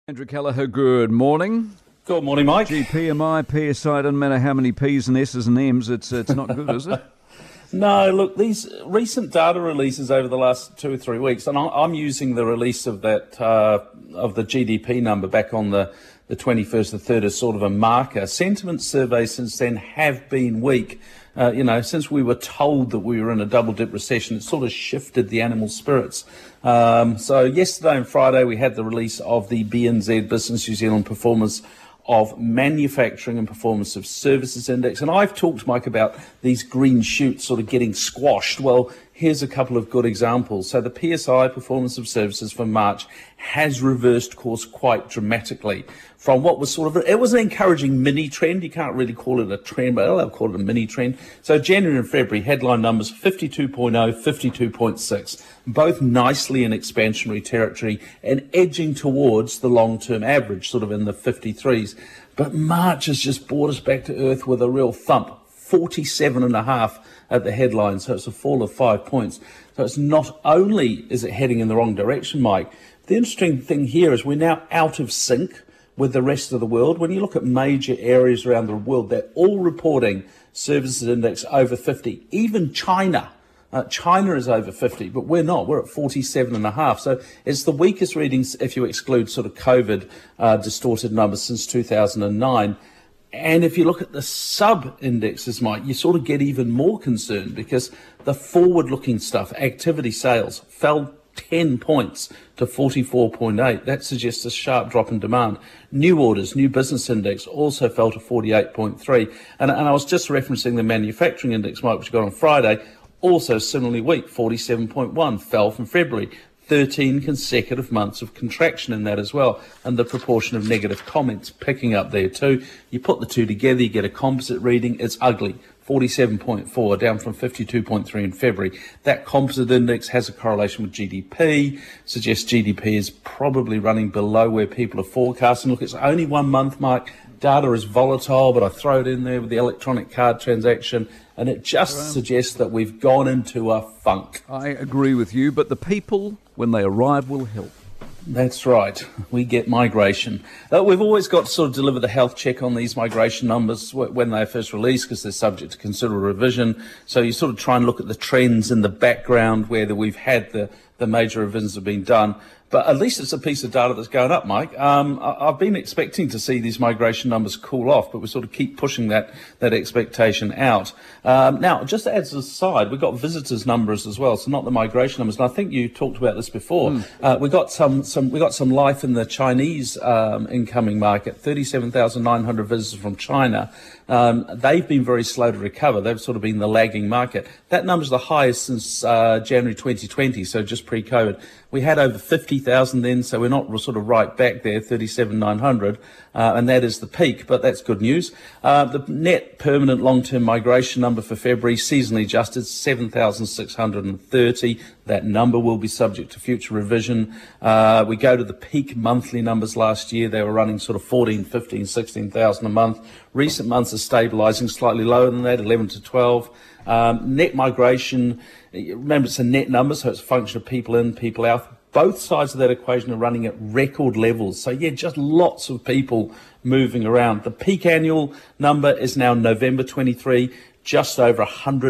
Andrew Kelleher, good morning. Good morning, Mike. Gee, PMI, PSI, doesn't matter how many P's and S's and M's, it's not good, is it? No, look, these recent data releases over the last 2 or 3 weeks, and I'm using the release of that of the GDP number back on the 21st of the 3rd as sort of a marker. Sentiment surveys since then have been weak. Since we were told that we were in a double-dip recession, it sort of shifted the animal spirits. So yesterday and Friday, we had the release of the BNZ Business New Zealand Performance of Manufacturing and Performance of Services Index. And I've talked, Mike, about these green shoots sort of getting squashed. Well, here's a couple of good examples. So the PSI, Performance of Services, for March has reversed course quite dramatically from what was sort of, it was an encouraging mini trend. You can't really call it a trend, but I'll call it a mini trend. So January and February headline numbers 52.0, 52.6, both nicely in expansionary territory and edging towards the long-term average, sort of in the 53s. But March has just brought us back to earth with a real thump. 47.5 at the headline, so it's a fall of 5 points. So it's not only is it heading in the wrong direction, Mike, the interesting thing here is we're now out of sync with the rest of the world. When you look at major areas around the world, they're all reporting services index over 50. Even China. China is over 50, but we're not. We're at 47.5. So it's the weakest readings if you exclude sort of COVID distorted numbers since 2009. And if you look at the sub-indexes, Mike, you sort of get even more concerned because the forward-looking stuff, activity sales, fell 10 points to 44.8. That suggests a sharp drop in demand. New orders, new business index also fell to 48.3. And I was just referencing the manufacturing index, Mike, which got on Friday, also similarly weak, 47.1, fell from February. 13 consecutive months of contraction in that as well, and the proportion of negative comments picking up there too. You put the two together, you get a composite reading. It's ugly, 47.4, down from 52.3 in February. That composite index has a correlation with GDP, suggests GDP is probably running below where people are forecasting. Look, it's only 1 month, Mike. Data is volatile, but I throw it in there with the electronic card transaction, and it just suggests that we've gone into a funk. I agree with you, but the people, when they arrive, will help. That's right. We get migration. We've always got to sort of deliver the health check on these migration numbers when they're first released because they're subject to considerable revision. So you sort of try and look at the trends in the background where we've had the major revisions have been done. But at least it's a piece of data that's going up, Mike. I've been expecting to see these migration numbers cool off, but we sort of keep pushing that expectation out. Now, just as an aside, we've got visitors numbers as well, so not the migration numbers. And I think you talked about this before. We got some life in the Chinese incoming market. 37,900 visitors from China. They've been very slow to recover. They've sort of been the lagging market. That number's the highest since January 2020, so just pre-COVID. We had over 50,000 then, so we're not sort of right back there, 37,900, and that is the peak, but that's good news. The net permanent long-term migration number for February, seasonally adjusted, 7,630. That number will be subject to future revision. We go to the peak monthly numbers last year. They were running sort of 14, 15, 16,000 a month. Recent months are stabilising slightly lower than that, 11 to 12. Net migration, remember it's a net number, so it's a function of people in, people out. Both sides of that equation are running at record levels. So, yeah, just lots of people moving around. The peak annual number is now November 23, just over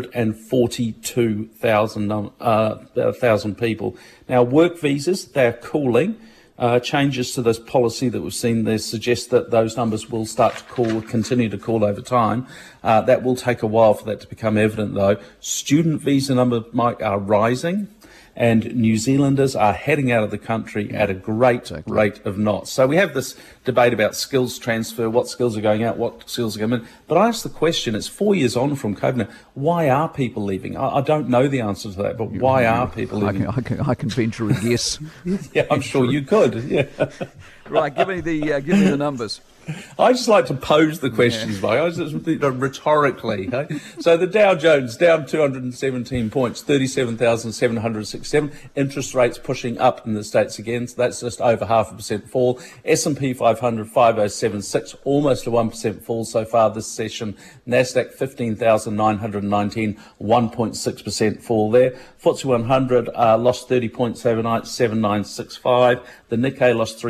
142,000 people. Now, work visas, they're cooling. Changes to this policy that we've seen there suggest that those numbers will start to continue to cool over time. That will take a while for that to become evident, though. Student visa numbers, Mike, are rising, and New Zealanders are heading out of the country at a great rate of knots. So we have this debate about skills transfer, what skills are going out, what skills are coming in. But I ask the question, it's 4 years on from COVID now, why are people leaving? I don't know the answer to that, but why are people leaving? I can venture a guess. Yeah, I'm sure you could. Yeah. Right, give me the numbers. I just like to pose the questions, Mike. I just rhetorically. Okay? So the Dow Jones down 217 points, 37,767. Interest rates pushing up in the States again, so that's just over 0.5% fall. S&P 500 5076, almost a 1% fall so far this session. Nasdaq 15,919, 1.6% fall there. FTSE 100 lost 30 points overnight, 7965. The Nikkei lost 0.75%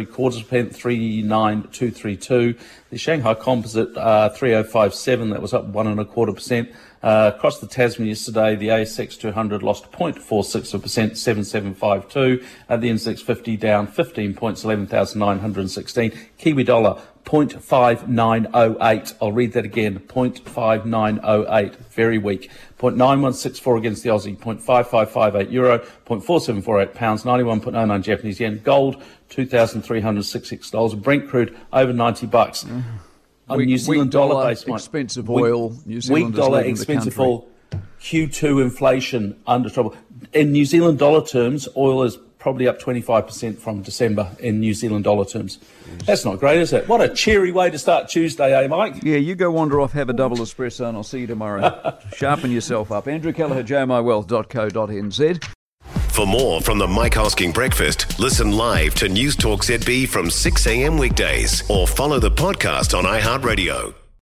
Japan 39232. The Shanghai Composite 3057, that was up 1.25%. Across the Tasman yesterday, the ASX 200 lost 0.46%, 7752. The NZX 50 down 15 points, 11,916. Kiwi dollar 0.5908. I'll read that again, 0.5908. Very weak. 0.9164 against the Aussie, 0.5558 euro, 0.4748 pounds, 91.09 Japanese yen. Gold, $2,366. Brent crude over $90. On New Zealand dollar base, Mike. Expensive oil. New Zealand weak dollar, expensive oil. Q2 inflation under trouble. In New Zealand dollar terms, oil is probably up 25% from December in New Zealand dollar terms. That's not great, is it? What a cheery way to start Tuesday, eh, Mike? Yeah, you go wander off, have a double espresso, and I'll see you tomorrow. Sharpen yourself up. Andrew Kelleher, jmywealth.co.nz. For more from the Mike Hosking Breakfast, listen live to News Talk ZB from 6 a.m. weekdays or follow the podcast on iHeartRadio.